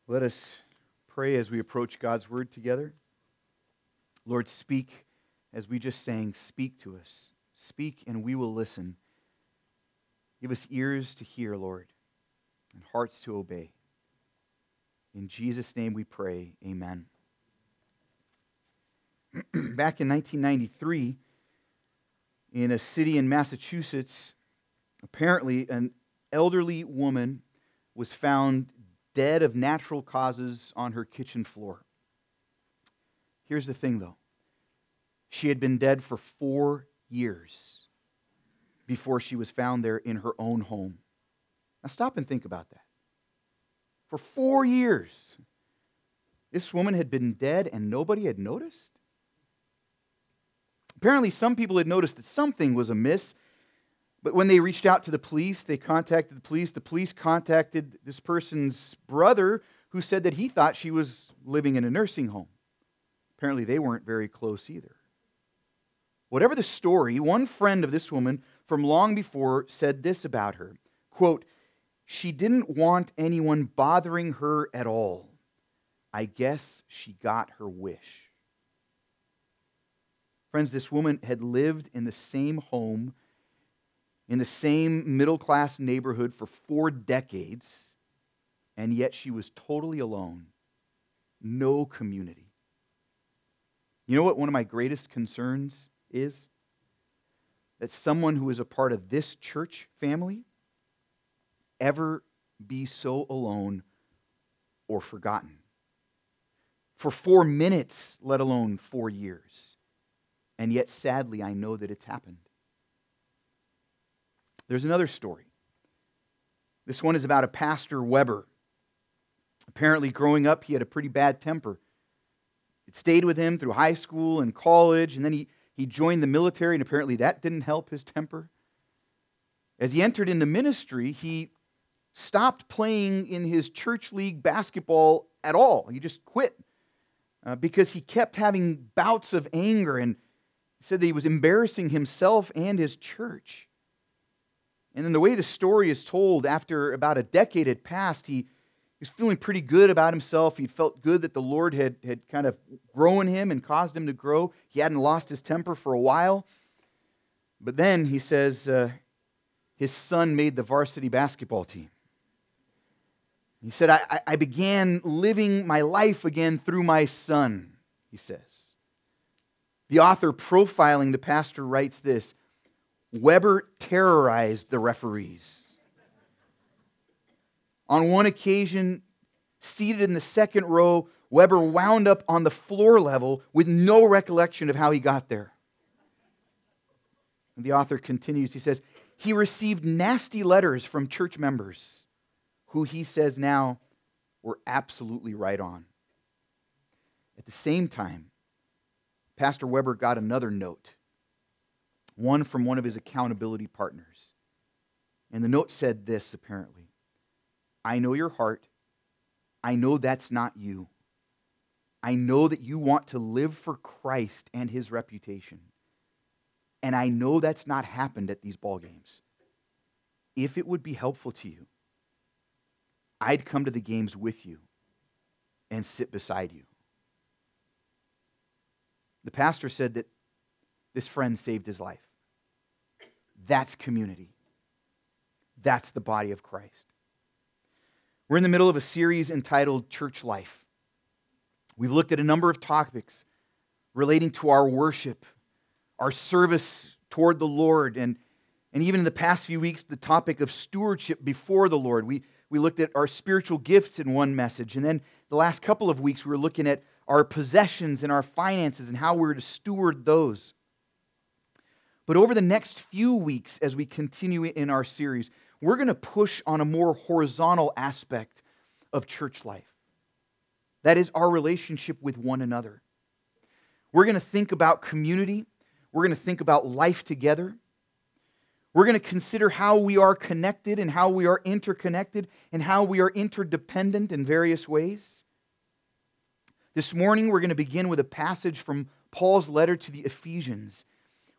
Let us pray as we approach God's Word together. Lord, speak, as we just sang, speak to us. Speak and we will listen. Give us ears to hear, Lord, and hearts to obey. In Jesus' name we pray, amen. Back in 1993, in a city in Massachusetts, apparently an elderly woman was found dead of natural causes on her kitchen floor. Here's the thing, though. She had been dead for 4 years before she was found there in her own home. Now stop and think about that. For 4 years, this woman had been dead and nobody had noticed? Apparently, some people had noticed that something was amiss, but when they reached out to the police, they contacted the police. The police contacted this person's brother, who said that he thought she was living in a nursing home. Apparently, they weren't very close either. Whatever the story, one friend of this woman from long before said this about her, quote, "She didn't want anyone bothering her at all. I guess she got her wish." Friends, this woman had lived in the same home, in the same middle-class neighborhood for 4 decades, and yet she was totally alone. No community. You know what one of my greatest concerns is? That someone who is a part of this church family ever be so alone or forgotten. For 4 minutes, let alone 4 years. And yet, sadly, I know that it's happened. There's another story. This one is about a Pastor Weber. Apparently, growing up, he had a pretty bad temper. It stayed with him through high school and college, and then he joined the military, and apparently that didn't help his temper. As he entered into ministry, he stopped playing in his church league basketball at all. He just quit because he kept having bouts of anger, and he said that he was embarrassing himself and his church. And then the way the story is told, after about a decade had passed, he was feeling pretty good about himself. He felt good that the Lord had kind of grown him and caused him to grow. He hadn't lost his temper for a while. But then, he says, his son made the varsity basketball team. He said, I began living my life again through my son, he says. The author profiling the pastor writes this: Weber terrorized the referees. On one occasion, seated in the second row, Weber wound up on the floor level with no recollection of how he got there. And the author continues, he says, he received nasty letters from church members who he says now were absolutely right on. At the same time, Pastor Weber got another note, one from one of his accountability partners. And the note said this, apparently: I know your heart. I know that's not you. I know that you want to live for Christ and His reputation. And I know that's not happened at these ball games. If it would be helpful to you, I'd come to the games with you and sit beside you. The pastor said that this friend saved his life. That's community. That's the body of Christ. We're in the middle of a series entitled Church Life. We've looked at a number of topics relating to our worship, our service toward the Lord, and even in the past few weeks, the topic of stewardship before the Lord. We looked at our spiritual gifts in one message, and then the last couple of weeks we were looking at our possessions and our finances and how we're to steward those. But over the next few weeks, as we continue in our series, we're going to push on a more horizontal aspect of church life. That is our relationship with one another. We're going to think about community. We're going to think about life together. We're going to consider how we are connected and how we are interconnected and how we are interdependent in various ways. This morning, we're going to begin with a passage from Paul's letter to the Ephesians,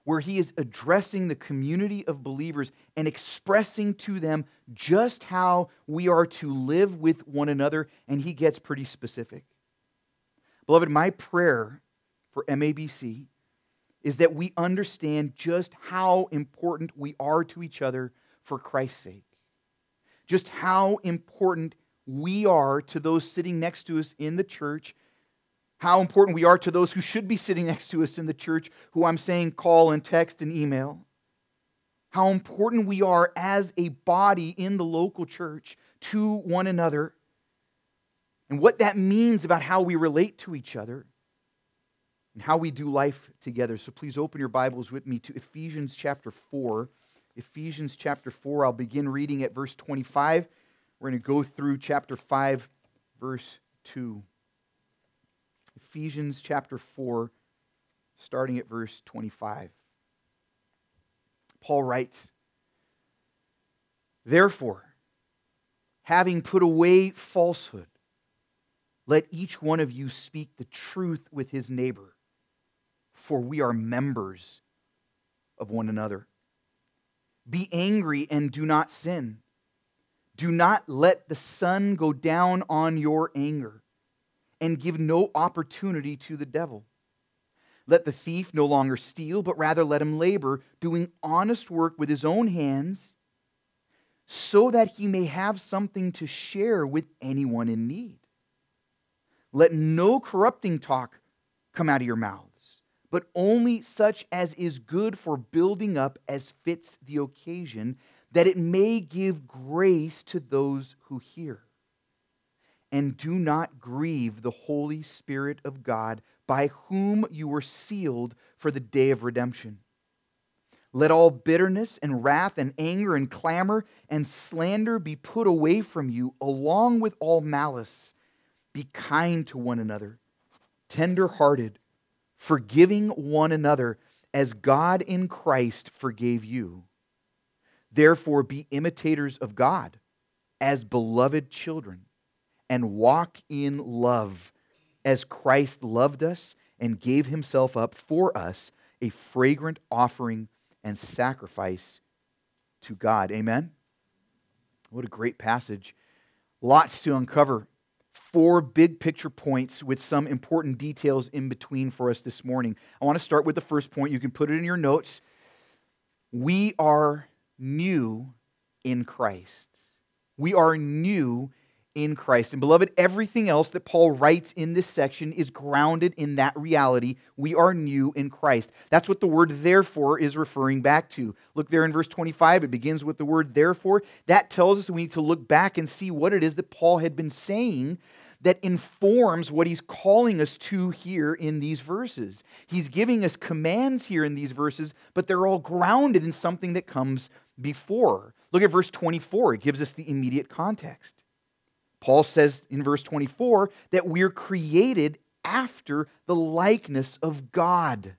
where he is addressing the community of believers and expressing to them just how we are to live with one another, and he gets pretty specific. Beloved, my prayer for MABC is that we understand just how important we are to each other for Christ's sake. Just how important we are to those sitting next to us in the church, how important we are to those who should be sitting next to us in the church, who I'm saying call and text and email. How important we are as a body in the local church to one another, and what that means about how we relate to each other and how we do life together. So please open your Bibles with me to Ephesians chapter 4. Ephesians chapter 4, I'll begin reading at verse 25. We're going to go through chapter 5, verse 2. Ephesians chapter 4, starting at verse 25. Paul writes, "Therefore, having put away falsehood, let each one of you speak the truth with his neighbor, for we are members of one another. Be angry and do not sin. Do not let the sun go down on your anger, and give no opportunity to the devil. Let the thief no longer steal, but rather let him labor, doing honest work with his own hands, so that he may have something to share with anyone in need. Let no corrupting talk come out of your mouths, but only such as is good for building up as fits the occasion, that it may give grace to those who hear. And do not grieve the Holy Spirit of God, by whom you were sealed for the day of redemption. Let all bitterness and wrath and anger and clamor and slander be put away from you, along with all malice. Be kind to one another, tender-hearted, forgiving one another, as God in Christ forgave you. Therefore be imitators of God, as beloved children, and walk in love, as Christ loved us and gave himself up for us, a fragrant offering and sacrifice to God." Amen? What a great passage. Lots to uncover. 4 big picture points with some important details in between for us this morning. I want to start with the first point. You can put it in your notes. We are new in Christ. We are new in Christ. And beloved, everything else that Paul writes in this section is grounded in that reality. We are new in Christ. That's what the word therefore is referring back to. Look there in verse 25. It begins with the word therefore. That tells us we need to look back and see what it is that Paul had been saying that informs what he's calling us to here in these verses. He's giving us commands here in these verses, but they're all grounded in something that comes before. Look at verse 24. It gives us the immediate context. Paul says in verse 24 that we're created after the likeness of God.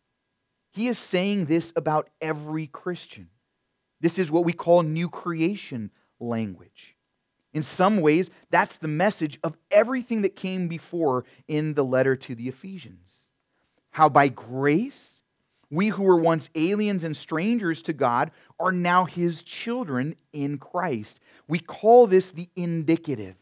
He is saying this about every Christian. This is what we call new creation language. In some ways, that's the message of everything that came before in the letter to the Ephesians. How by grace, we who were once aliens and strangers to God are now His children in Christ. We call this the indicative.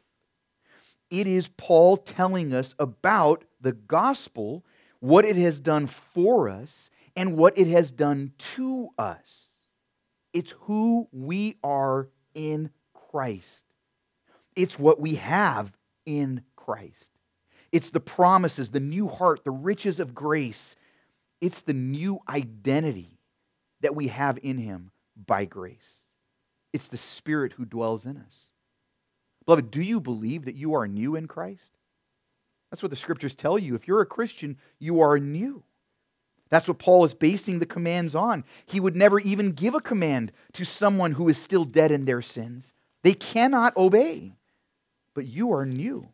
It is Paul telling us about the gospel, what it has done for us, and what it has done to us. It's who we are in Christ. It's what we have in Christ. It's the promises, the new heart, the riches of grace. It's the new identity that we have in Him by grace. It's the Spirit who dwells in us. Beloved, do you believe that you are new in Christ? That's what the Scriptures tell you. If you're a Christian, you are new. That's what Paul is basing the commands on. He would never even give a command to someone who is still dead in their sins. They cannot obey. But you are new.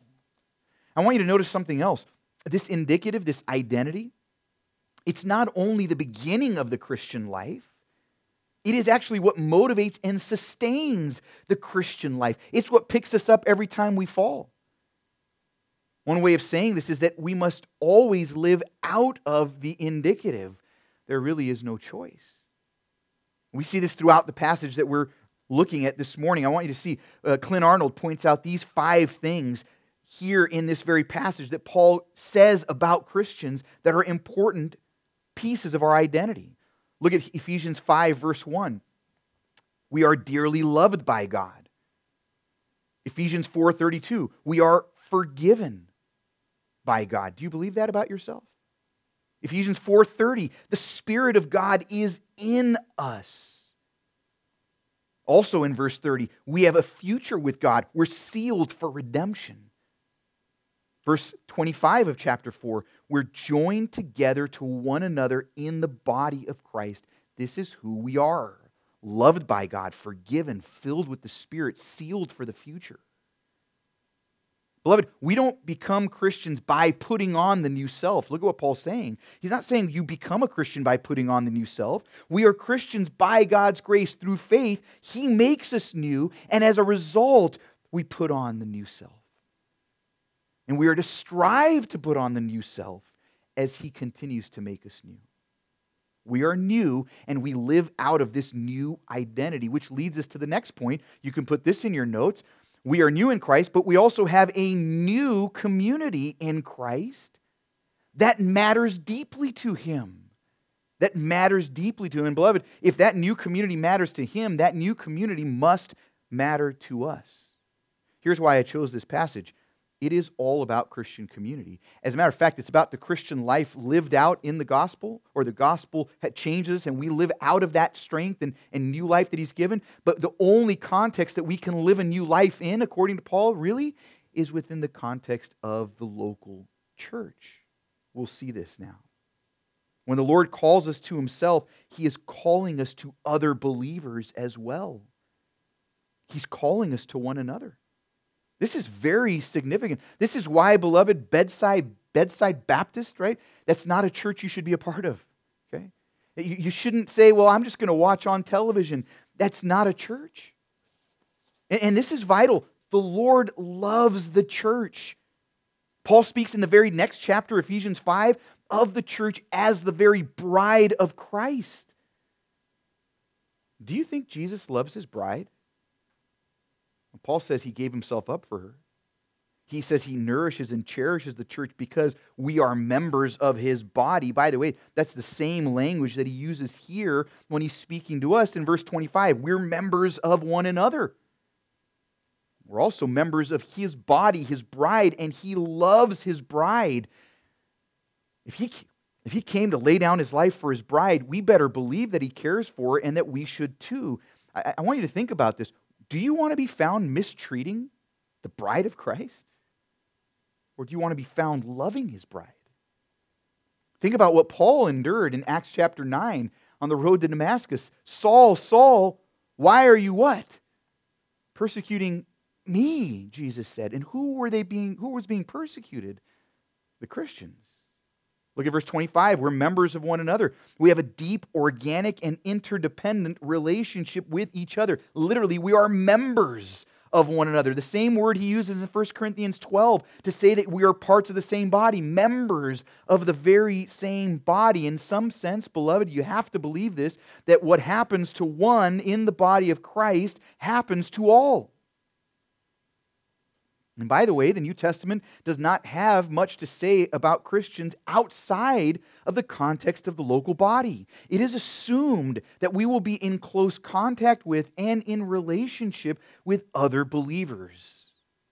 I want you to notice something else. This indicative, this identity, it's not only the beginning of the Christian life, it is actually what motivates and sustains the Christian life. It's what picks us up every time we fall. One way of saying this is that we must always live out of the indicative. there really is no choice. We see this throughout the passage that we're looking at this morning. I want you to see, Clint Arnold points out these 5 things here in this very passage that Paul says about Christians that are important pieces of our identity. Look at Ephesians 5, verse 1. We are dearly loved by God. Ephesians 4:32. We are forgiven by God. Do you believe that about yourself? Ephesians 4:30. The Spirit of God is in us. Also in verse 30, we have a future with God. We're sealed for redemption. Verse 25 of chapter 4, we're joined together to one another in the body of Christ. This is who we are. Loved by God, forgiven, filled with the Spirit, sealed for the future. Beloved, we don't become Christians by putting on the new self. Look at what Paul's saying. He's not saying you become a Christian by putting on the new self. We are Christians by God's grace through faith. He makes us new, and as a result, we put on the new self. And we are to strive to put on the new self as He continues to make us new. We are new, and we live out of this new identity, which leads us to the next point. You can put this in your notes. We are new in Christ, but we also have a new community in Christ that matters deeply to Him. That matters deeply to Him. And beloved, if that new community matters to Him, that new community must matter to us. Here's why I chose this passage. It is all about Christian community. As a matter of fact, it's about the Christian life lived out in the gospel, or the gospel changes and we live out of that strength and new life that He's given. But the only context that we can live a new life in, according to Paul, really, is within the context of the local church. We'll see this now. When the Lord calls us to Himself, He is calling us to other believers as well. He's calling us to one another. This is very significant. This is why, beloved, Bedside Baptist, right? That's not a church you should be a part of, okay? You shouldn't say, well, I'm just going to watch on television. That's not a church. And this is vital. The Lord loves the church. Paul speaks in the very next chapter, Ephesians 5, of the church as the very bride of Christ. Do you think Jesus loves His bride? Paul says He gave Himself up for her. He says He nourishes and cherishes the church because we are members of His body. By the way, that's the same language that He uses here when He's speaking to us in verse 25. We're members of one another. We're also members of His body, His bride, and He loves His bride. If He came to lay down His life for His bride, we better believe that He cares for her and that we should too. I want you to think about this. Do you want to be found mistreating the bride of Christ? Or do you want to be found loving His bride? Think about what Paul endured in Acts chapter 9 on the road to Damascus. Saul, Saul, why are you what? Persecuting me, Jesus said. And who was being persecuted? The Christians. Look at verse 25. We're members of one another. We have a deep, organic, and interdependent relationship with each other. Literally, we are members of one another. The same word he uses in 1 Corinthians 12 to say that we are parts of the same body, members of the very same body. In some sense, beloved, you have to believe this, that what happens to one in the body of Christ happens to all. And by the way, the New Testament does not have much to say about Christians outside of the context of the local body. It is assumed that we will be in close contact with and in relationship with other believers.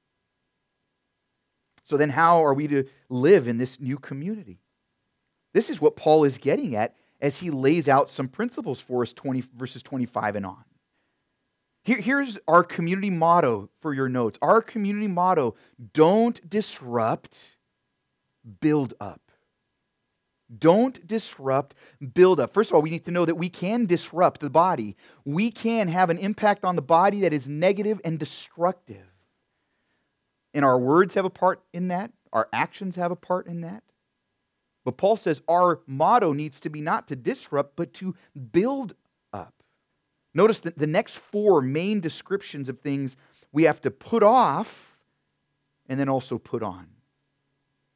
So then how are we to live in this new community? This is what Paul is getting at as he lays out some principles for us, verses 25 and on. Here's our community motto for your notes. Our community motto: don't disrupt, build up. Don't disrupt, build up. First of all, we need to know that we can disrupt the body. We can have an impact on the body that is negative and destructive. And our words have a part in that. Our actions have a part in that. But Paul says our motto needs to be not to disrupt, but to build up. Notice that the next 4 main descriptions of things we have to put off and then also put on.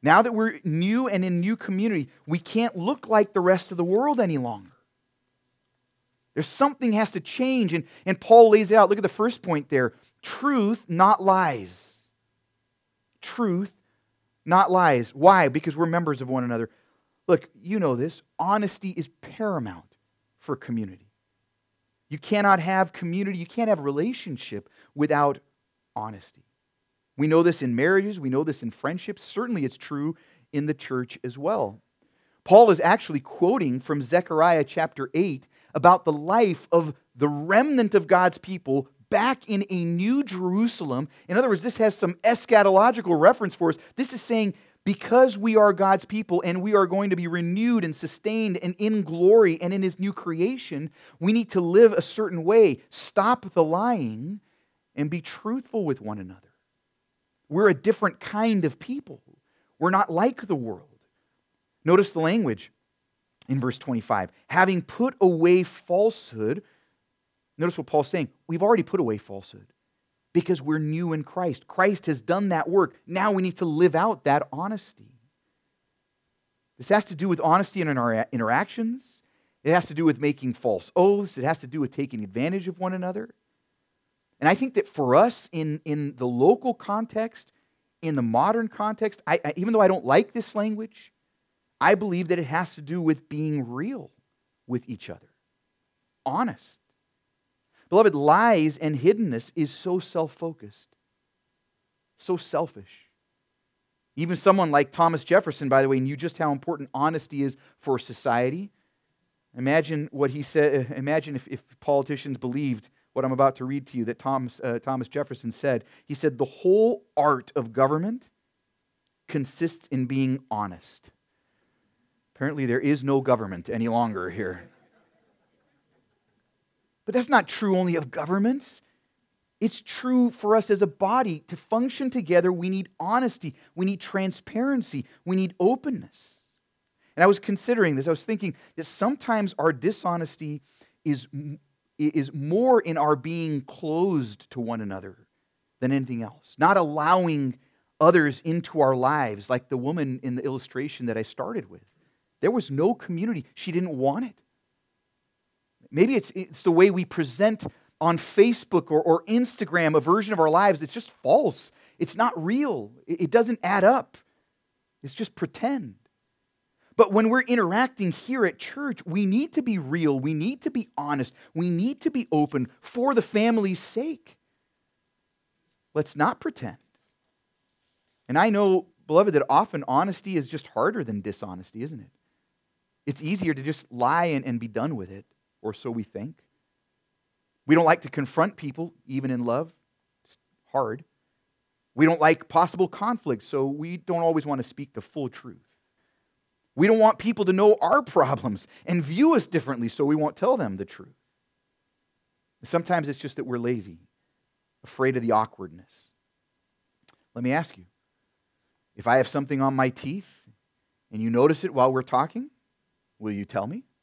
Now that we're new and in new community, we can't look like the rest of the world any longer. There's something has to change, and Paul lays it out. Look at the first point there. Truth, not lies. Truth, not lies. Why? Because we're members of one another. Look, you know this. Honesty is paramount for community. You cannot have community, you can't have relationship without honesty. We know this in marriages, we know this in friendships. Certainly it's true in the church as well. Paul is actually quoting from Zechariah chapter 8 about the life of the remnant of God's people back in a new Jerusalem. In other words, this has some eschatological reference for us. This is saying, because we are God's people and we are going to be renewed and sustained and in glory and in His new creation, we need to live a certain way. Stop the lying and be truthful with one another. We're a different kind of people. We're not like the world. Notice the language in verse 25. Having put away falsehood, notice what Paul's saying. We've already put away falsehood because we're new in Christ. Christ has done that work. Now we need to live out that honesty. This has to do with honesty in our interactions. It has to do with making false oaths. It has to do with taking advantage of one another. And I think that for us in the local context, in the modern context, even though I don't like this language, I believe that it has to do with being real with each other. Honest. Beloved, lies and hiddenness is so self-focused, so selfish. Even someone like Thomas Jefferson, by the way, knew just how important honesty is for society. Imagine what he said. Imagine if politicians believed what I'm about to read to you that Thomas Jefferson said. He said, the whole art of government consists in being honest. Apparently there is no government any longer here. But that's not true only of governments. It's true for us as a body. To function together, we need honesty. We need transparency. We need openness. And I was considering this. I was thinking that sometimes our dishonesty is more in our being closed to one another than anything else. Not allowing others into our lives, like the woman in the illustration that I started with. There was no community. She didn't want it. Maybe it's the way we present on Facebook or Instagram a version of our lives that's just false. It's not real. It doesn't add up. It's just pretend. But when we're interacting here at church, we need to be real. We need to be honest. We need to be open for the family's sake. Let's not pretend. And I know, beloved, that often honesty is just harder than dishonesty, isn't it? It's easier to just lie and be done with it, or so we think. We don't like to confront people, even in love. It's hard. We don't like possible conflict, so we don't always want to speak the full truth. We don't want people to know our problems and view us differently, so we won't tell them the truth. Sometimes it's just that we're lazy, afraid of the awkwardness. Let me ask you, if I have something on my teeth and you notice it while we're talking, will you tell me?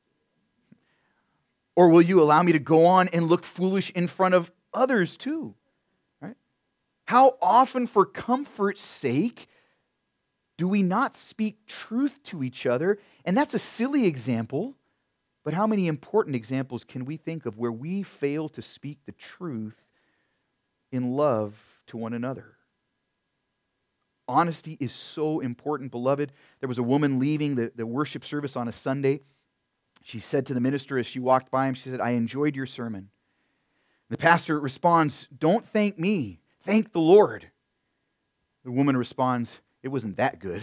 Or will you allow me to go on and look foolish in front of others too? Right? How often, for comfort's sake, do we not speak truth to each other? And that's a silly example, but how many important examples can we think of where we fail to speak the truth in love to one another? Honesty is so important, beloved. There was a woman leaving the worship service on a Sunday. She said to the minister as she walked by him, she said, "I enjoyed your sermon." The pastor responds, "Don't thank me, thank the Lord." The woman responds, "It wasn't that good."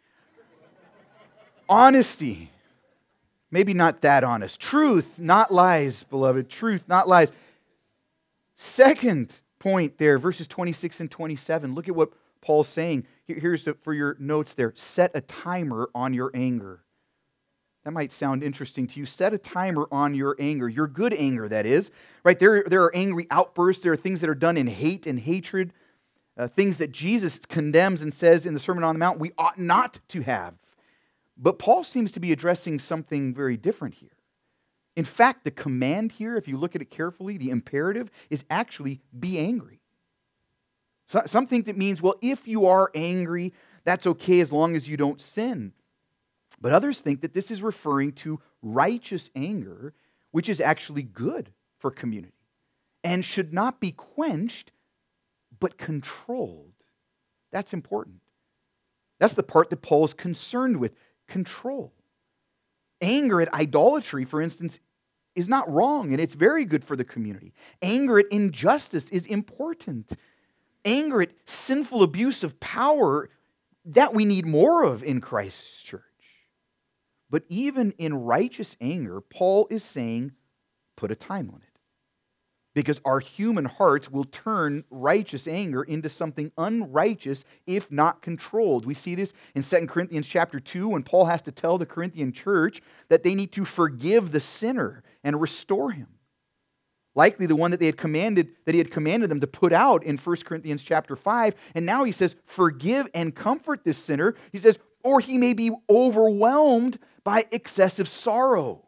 Honesty. Maybe not that honest. Truth, not lies, beloved. Truth, not lies. Second point there, verses 26 and 27. Look at what Paul's saying. Here's for your notes there. Set a timer on your anger. That might sound interesting to you. Set a timer on your anger. Your good anger, that is. Right? There are angry outbursts. There are things that are done in hate and hatred. Things that Jesus condemns and says in the Sermon on the Mount we ought not to have. But Paul seems to be addressing something very different here. In fact, the command here, if you look at it carefully, the imperative is actually be angry. Some think that means, well, if you are angry, That's okay as long as you don't sin. But others think that this is referring to righteous anger, which is actually good for community and should not be quenched, but controlled. That's important. That's the part that Paul is concerned with, control. Anger at idolatry, for instance, is not wrong, and it's very good for the community. Anger at injustice is important. Anger at sinful abuse of power, that we need more of in Christ's church. But even in righteous anger, Paul is saying, put a time limit. Because our human hearts will turn righteous anger into something unrighteous if not controlled. We see this in 2 Corinthians chapter 2 when Paul has to tell the Corinthian church that they need to forgive the sinner and restore him. Likely the one that he had commanded them to put out in 1 Corinthians chapter 5. And now he says, forgive and comfort this sinner. He says, or he may be overwhelmed by excessive sorrow.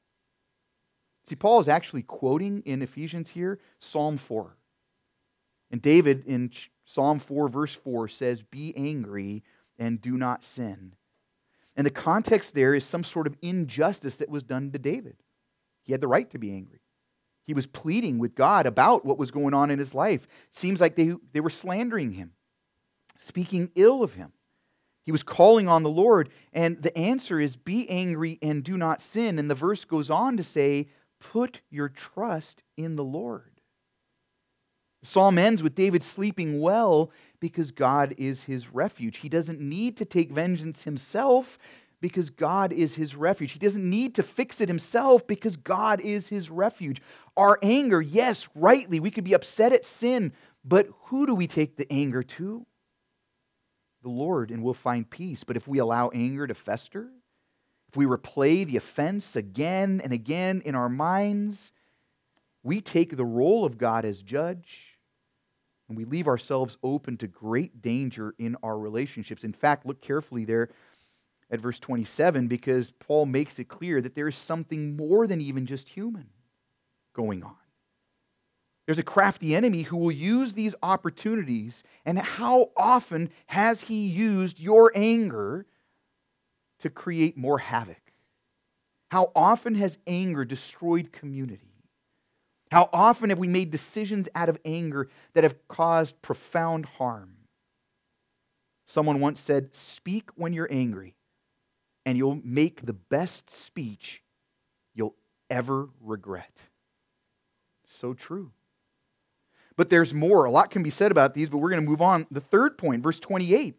See, Paul is actually quoting in Ephesians here Psalm 4. And David in Psalm 4 verse 4 says, be angry and do not sin. And the context there is some sort of injustice that was done to David. He had the right to be angry. He was pleading with God about what was going on in his life. It seems like they were slandering him, speaking ill of him. He was calling on the Lord, and the answer is be angry and do not sin. And the verse goes on to say, put your trust in the Lord. The psalm ends with David sleeping well because God is his refuge. He doesn't need to take vengeance himself because God is his refuge. He doesn't need to fix it himself because God is his refuge. Our anger, yes, rightly, we could be upset at sin, but who do we take the anger to? The Lord, and we'll find peace. But if we allow anger to fester, if we replay the offense again and again in our minds, we take the role of God as judge, and we leave ourselves open to great danger in our relationships. In fact, look carefully there at verse 27, because Paul makes it clear that there is something more than even just human going on. There's a crafty enemy who will use these opportunities, and how often has he used your anger to create more havoc? How often has anger destroyed community? How often have we made decisions out of anger that have caused profound harm? Someone once said, speak when you're angry, and you'll make the best speech you'll ever regret. So true. But there's more. A lot can be said about these, but we're going to move on. The third point, verse 28.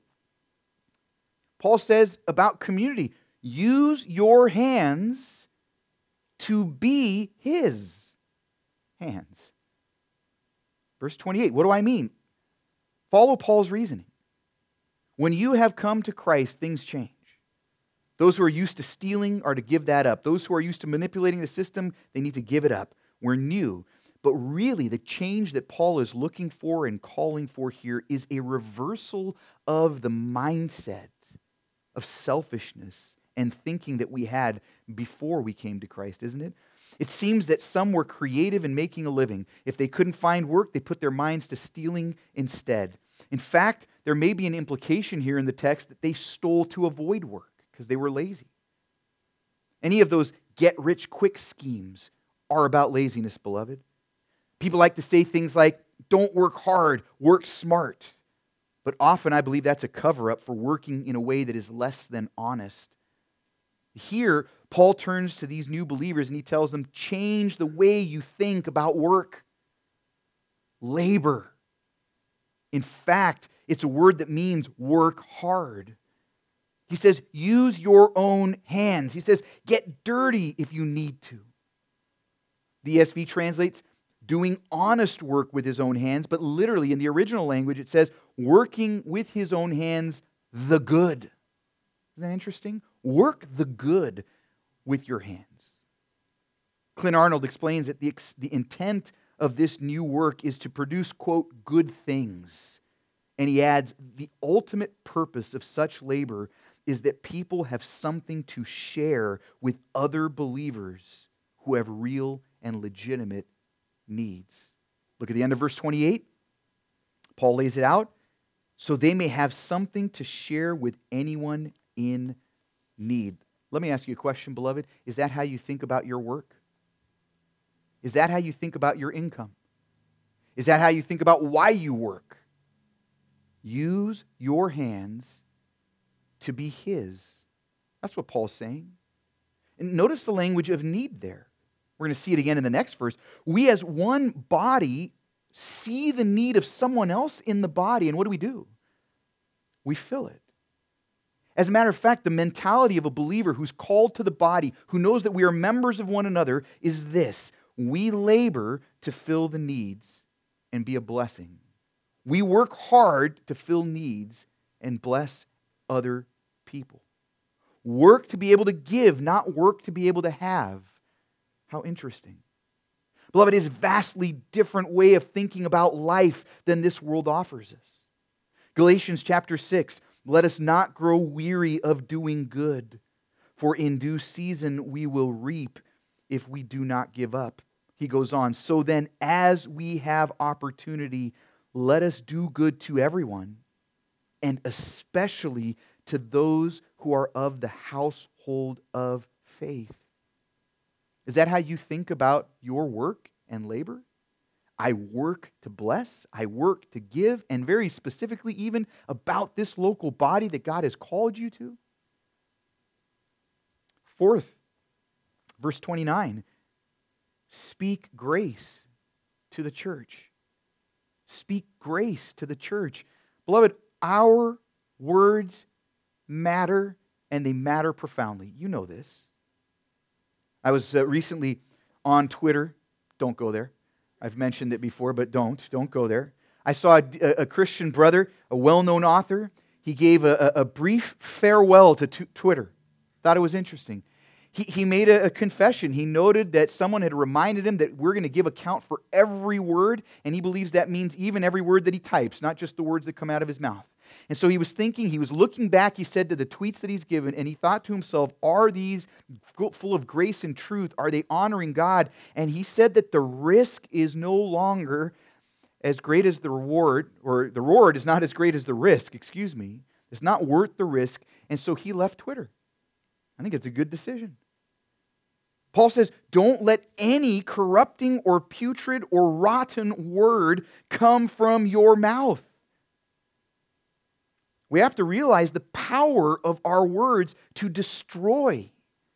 Paul says about community, use your hands to be his hands. Verse 28, what do I mean? Follow Paul's reasoning. When you have come to Christ, things change. Those who are used to stealing are to give that up. Those who are used to manipulating the system, they need to give it up. We're new. But really, the change that Paul is looking for and calling for here is a reversal of the mindset of selfishness and thinking that we had before we came to Christ, isn't it? It seems that some were creative in making a living. If they couldn't find work, they put their minds to stealing instead. In fact, there may be an implication here in the text that they stole to avoid work because they were lazy. Any of those get-rich-quick schemes are about laziness, beloved. People like to say things like, don't work hard, work smart. But often I believe that's a cover-up for working in a way that is less than honest. Here, Paul turns to these new believers and he tells them, change the way you think about work. Labor. In fact, it's a word that means work hard. He says, use your own hands. He says, get dirty if you need to. The ESV translates, doing honest work with his own hands, but literally in the original language it says, working with his own hands the good. Isn't that interesting? Work the good with your hands. Clint Arnold explains that the intent of this new work is to produce, quote, good things. And he adds, the ultimate purpose of such labor is that people have something to share with other believers who have real and legitimate needs. Look at the end of verse 28. Paul lays it out. so they may have something to share with anyone in need. Let me ask you a question, beloved. Is that how you think about your work? Is that how you think about your income? Is that how you think about why you work? Use your hands to be His. That's what Paul's saying. And notice the language of need there. We're going to see it again in the next verse. We as one body see the need of someone else in the body, and what do? We fill it. As a matter of fact, the mentality of a believer who's called to the body, who knows that we are members of one another, is this: we labor to fill the needs and be a blessing. We work hard to fill needs and bless other people. Work to be able to give, not work to be able to have. How interesting. Beloved, it is a vastly different way of thinking about life than this world offers us. Galatians chapter 6, let us not grow weary of doing good, for in due season we will reap if we do not give up. He goes on, so then as we have opportunity, let us do good to everyone, and especially to those who are of the household of faith. Is that how you think about your work and labor? I work to bless, I work to give, and very specifically even about this local body that God has called you to. Fourth, verse 29, speak grace to the church. Speak grace to the church. Beloved, our words matter, and they matter profoundly. You know this. I was recently on Twitter. Don't go there. I've mentioned it before, but don't go there. I saw a Christian brother, a well-known author. He gave a brief farewell to Twitter. Thought it was interesting. He made a confession. He noted that someone had reminded him that we're going to give account for every word, and he believes that means even every word that he types, not just the words that come out of his mouth. And so he was thinking, he was looking back, he said, to the tweets that he's given, and he thought to himself, are these full of grace and truth? Are they honoring God? And he said that the risk is no longer as great as the reward, or the reward is not as great as the risk, It's not worth the risk, and so he left Twitter. I think it's a good decision. Paul says, don't let any corrupting or putrid or rotten word come from your mouth. We have to realize the power of our words to destroy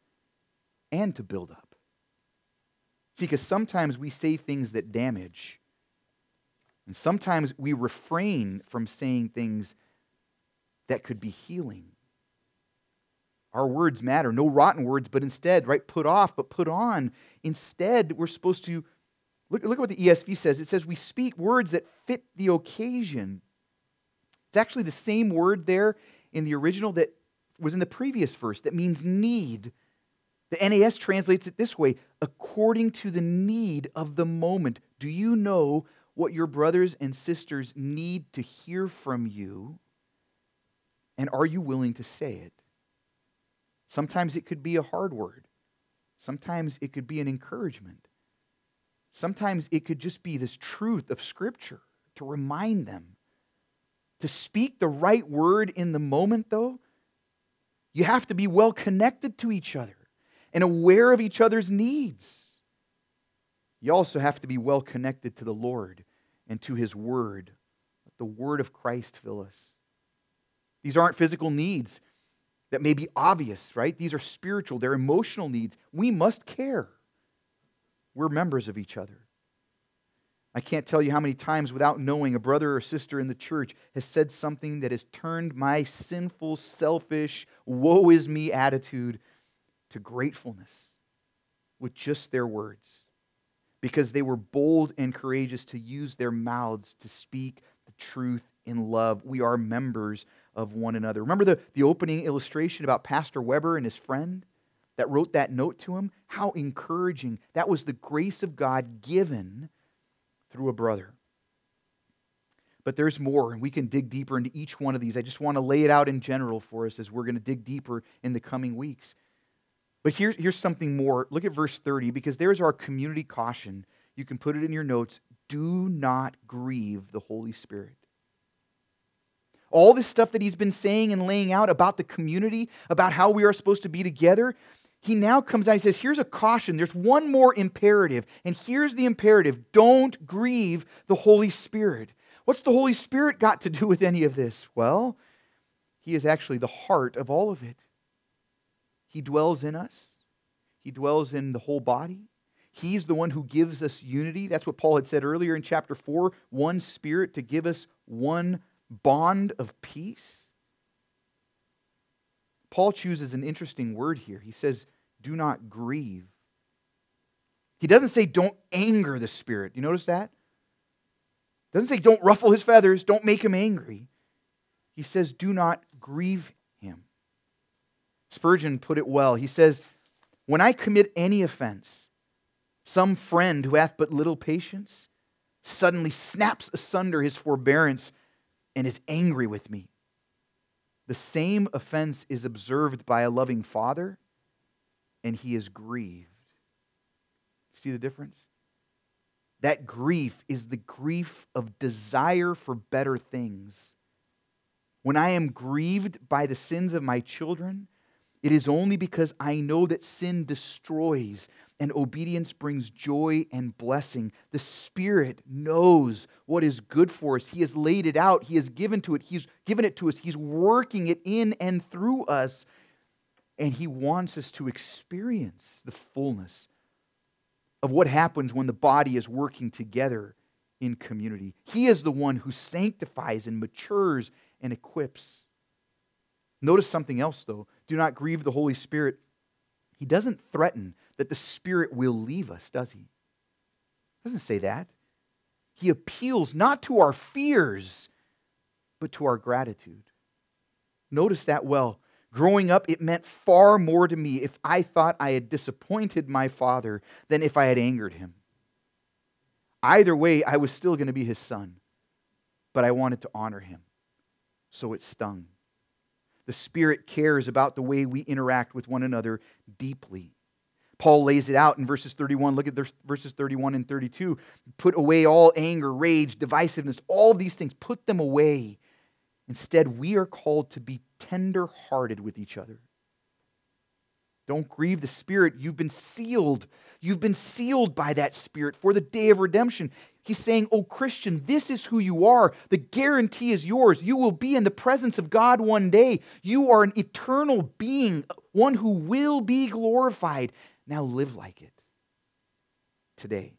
and to build up. See, because sometimes we say things that damage, and sometimes we refrain from saying things that could be healing. Our words matter. No rotten words, but instead, right, put off, but put on. Instead, we're supposed to, look at what the ESV says. It says we speak words that fit the occasion. It's actually the same word there in the original that was in the previous verse that means need. The NAS translates it this way: according to the need of the moment. Do you know what your brothers and sisters need to hear from you? And are you willing to say it? Sometimes it could be a hard word. Sometimes it could be an encouragement. Sometimes it could just be this truth of Scripture to remind them. To speak the right word in the moment, though, you have to be well connected to each other and aware of each other's needs. You also have to be well connected to the Lord and to His Word. Let the Word of Christ fill us. These aren't physical needs that may be obvious, right? These are spiritual, they're emotional needs. We must care. We're members of each other. I can't tell you how many times, without knowing, a brother or sister in the church has said something that has turned my sinful, selfish, woe is me attitude to gratefulness with just their words, because they were bold and courageous to use their mouths to speak the truth in love. We are members of one another. Remember the opening illustration about Pastor Weber and his friend that wrote that note to him? How encouraging. That was the grace of God given through a brother. But there's more, and we can dig deeper into each one of these. I just want to lay it out in general for us as we're going to dig deeper in the coming weeks. But here's something more. Look at verse 30, because there's our community caution. You can put it in your notes. Do not grieve the Holy Spirit. All this stuff that he's been saying and laying out about the community, about how we are supposed to be together, he now comes out and says, here's a caution. There's one more imperative. And here's the imperative. Don't grieve the Holy Spirit. What's the Holy Spirit got to do with any of this? Well, he is actually the heart of all of it. He dwells in us. He dwells in the whole body. He's the one who gives us unity. That's what Paul had said earlier in chapter 4. One Spirit to give us one bond of peace. Paul chooses an interesting word here. He says, do not grieve. He doesn't say don't anger the Spirit. You notice that? He doesn't say don't ruffle his feathers, don't make him angry. He says do not grieve him. Spurgeon put it well. He says, when I commit any offense, some friend who hath but little patience suddenly snaps asunder his forbearance and is angry with me. The same offense is observed by a loving father, and he is grieved. See the difference? That grief is the grief of desire for better things. When I am grieved by the sins of my children, it is only because I know that sin destroys and obedience brings joy and blessing. The Spirit knows what is good for us. He has laid it out. He has given to it. He's given it to us. He's working it in and through us. And He wants us to experience the fullness of what happens when the body is working together in community. He is the one who sanctifies and matures and equips. Notice something else, though. Do not grieve the Holy Spirit. He doesn't threaten that the Spirit will leave us, does He? He doesn't say that. He appeals not to our fears, but to our gratitude. Notice that well. Growing up, it meant far more to me if I thought I had disappointed my father than if I had angered him. Either way, I was still going to be his son, but I wanted to honor him, so it stung. The Spirit cares about the way we interact with one another deeply. Paul lays it out in verses 31. Look at verses 31 and 32. Put away all anger, rage, divisiveness, all these things. Put them away. Instead, we are called to be tender-hearted with each other. Don't grieve the Spirit. You've been sealed. You've been sealed by that Spirit for the day of redemption. He's saying, oh Christian, this is who you are. The guarantee is yours. You will be in the presence of God one day. You are an eternal being, one who will be glorified. Now live like it today.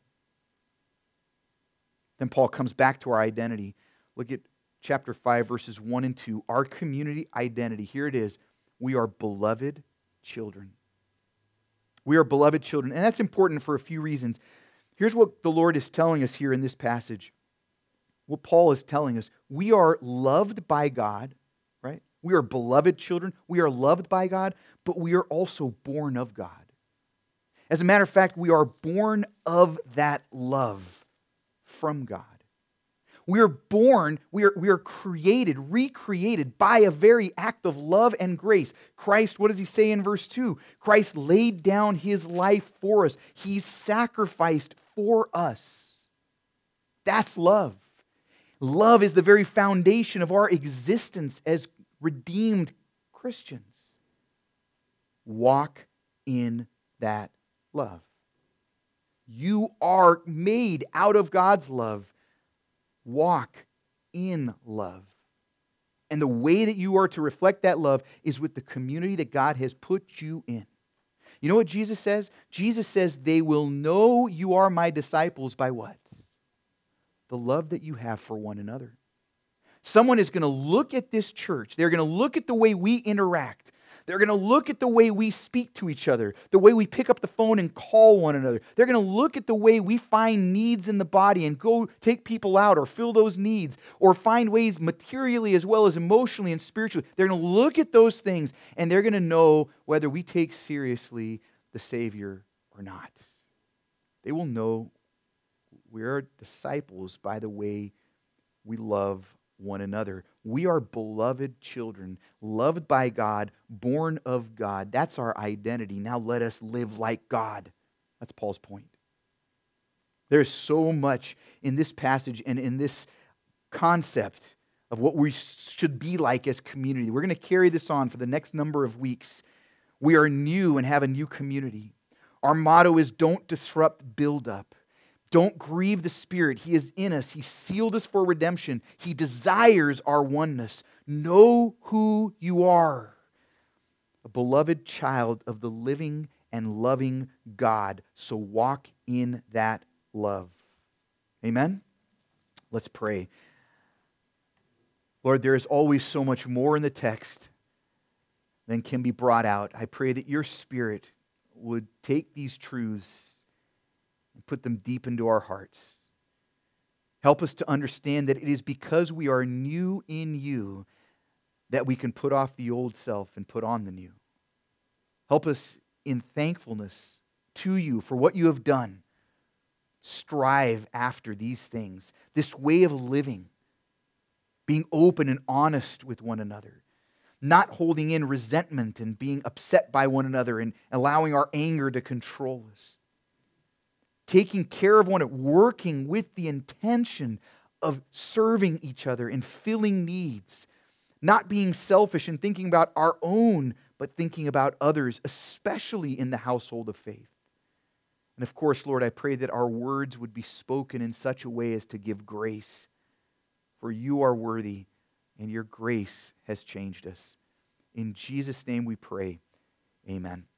Then Paul comes back to our identity. Look at chapter 5, verses 1 and 2. Our community identity. Here it is. We are beloved children. We are beloved children. And that's important for a few reasons. Here's what the Lord is telling us here in this passage. What Paul is telling us. We are loved by God, right? We are beloved children. We are loved by God, but we are also born of God. As a matter of fact, we are born of that love from God. We are born, we are created, recreated by a very act of love and grace. Christ, what does he say in verse 2? Christ laid down his life for us. He sacrificed for us. That's love. Love is the very foundation of our existence as redeemed Christians. Walk in that love. You are made out of God's love. Walk in love. And the way that you are to reflect that love is with the community that God has put you in. You know what Jesus says? Jesus says, they will know you are my disciples by what? The love that you have for one another. Someone is going to look at this church. They're going to look at the way we interact. They're going to look at the way we speak to each other, the way we pick up the phone and call one another. They're going to look at the way we find needs in the body and go take people out or fill those needs or find ways materially as well as emotionally and spiritually. They're going to look at those things and they're going to know whether we take seriously the Savior or not. They will know we're disciples by the way we love one another. We are beloved children, loved by God, born of God. That's our identity. Now let us live like God. That's Paul's point. There's so much in this passage and in this concept of what we should be like as community. We're going to carry this on for the next number of weeks. We are new and have a new community. Our motto is don't disrupt, build up. Don't grieve the Spirit. He is in us. He sealed us for redemption. He desires our oneness. Know who you are, a beloved child of the living and loving God. So walk in that love. Amen? Let's pray. Lord, there is always so much more in the text than can be brought out. I pray that your Spirit would take these truths and put them deep into our hearts. Help us to understand that it is because we are new in you that we can put off the old self and put on the new. Help us in thankfulness to you for what you have done. Strive after these things, this way of living, being open and honest with one another, not holding in resentment and being upset by one another and allowing our anger to control us. Taking care of one another, working with the intention of serving each other and filling needs, not being selfish and thinking about our own, but thinking about others, especially in the household of faith. And of course, Lord, I pray that our words would be spoken in such a way as to give grace, for you are worthy and your grace has changed us. In Jesus' name we pray, amen.